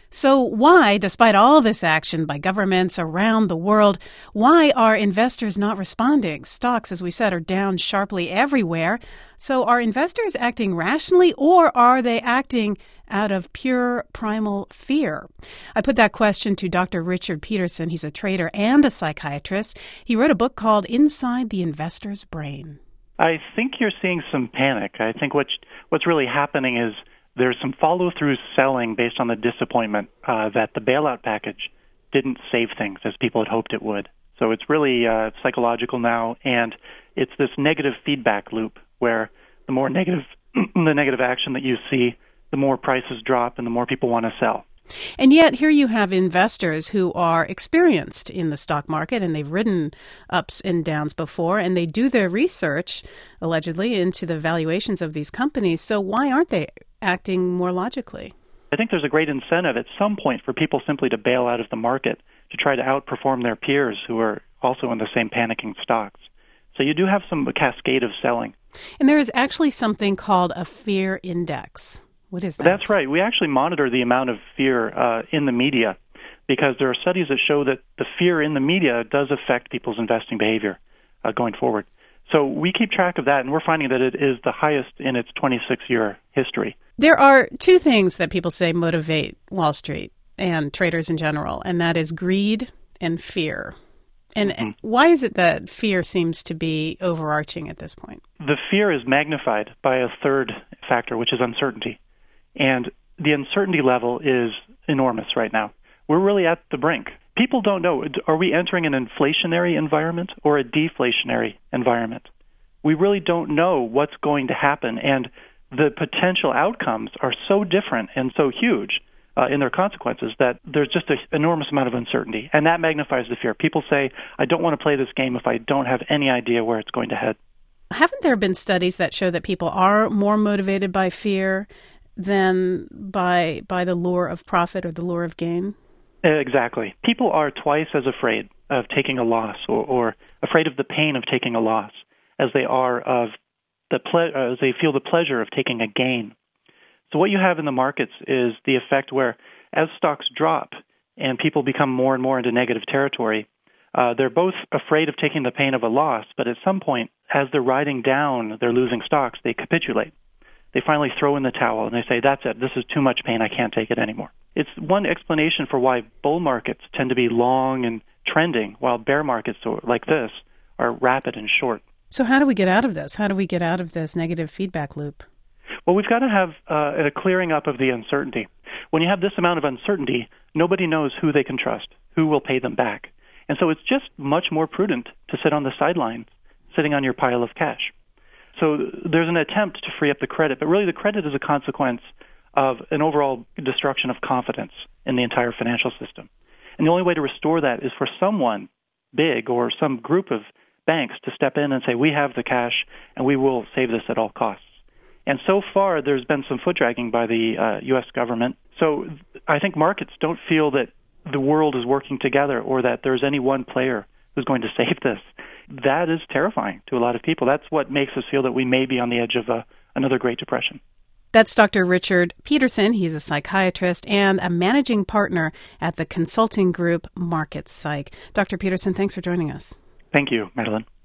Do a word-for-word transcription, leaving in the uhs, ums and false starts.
So why, despite all this action by governments around the world, why are investors not responding? Stocks, as we said, are down sharply everywhere. So are investors acting rationally, or are they acting out of pure primal fear? I put that question to Doctor Richard Peterson. He's a trader and a psychiatrist. He wrote a book called Inside the Investor's Brain. I think you're seeing some panic. I think what's, what's really happening is there's some follow-through selling based on the disappointment uh, that the bailout package didn't save things as people had hoped it would. So it's really uh, psychological now, and it's this negative feedback loop where the more negative the negative action that you see, the more prices drop and the more people want to sell. And yet here you have investors who are experienced in the stock market, and they've ridden ups and downs before, and they do their research, allegedly, into the valuations of these companies. So why aren't they acting more logically? I think there's a great incentive at some point for people simply to bail out of the market to try to outperform their peers who are also in the same panicking stocks. So you do have some cascade of selling. And there is actually something called a fear index. What is that? That's right. We actually monitor the amount of fear uh, in the media because there are studies that show that the fear in the media does affect people's investing behavior uh, going forward. So we keep track of that, and we're finding that it is the highest in its twenty-six-year history. There are two things that people say motivate Wall Street and traders in general, and that is greed and fear. And mm-hmm. why is it that fear seems to be overarching at this point? The fear is magnified by a third factor, which is uncertainty. And the uncertainty level is enormous right now. We're really at the brink. People don't know, are we entering an inflationary environment or a deflationary environment? We really don't know what's going to happen, and the potential outcomes are so different and so huge uh, in their consequences that there's just an enormous amount of uncertainty, and that magnifies the fear. People say, I don't want to play this game if I don't have any idea where it's going to head. Haven't there been studies that show that people are more motivated by fear than by by the lure of profit or the lure of gain? Exactly. People are twice as afraid of taking a loss or, or afraid of the pain of taking a loss as they are of the ple- uh, as they feel the pleasure of taking a gain. So what you have in the markets is the effect where as stocks drop and people become more and more into negative territory, uh, they're both afraid of taking the pain of a loss, but at some point, as they're riding down their losing stocks, they capitulate. They finally throw in the towel and they say, that's it, this is too much pain, I can't take it anymore. It's one explanation for why bull markets tend to be long and trending, while bear markets like this are rapid and short. So how do we get out of this? How do we get out of this negative feedback loop? Well, we've got to have uh, a clearing up of the uncertainty. When you have this amount of uncertainty, nobody knows who they can trust, who will pay them back. And so it's just much more prudent to sit on the sidelines, sitting on your pile of cash. So there's an attempt to free up the credit, but really the credit is a consequence of an overall destruction of confidence in the entire financial system. And the only way to restore that is for someone big or some group of banks to step in and say, we have the cash and we will save this at all costs. And so far, there's been some foot dragging by the uh, U S government. So I think markets don't feel that the world is working together or that there's any one player who's going to save this. That is terrifying to a lot of people. That's what makes us feel that we may be on the edge of a, another Great Depression. That's Doctor Richard Peterson. He's a psychiatrist and a managing partner at the consulting group Market Psych. Doctor Peterson, thanks for joining us. Thank you, Madeline.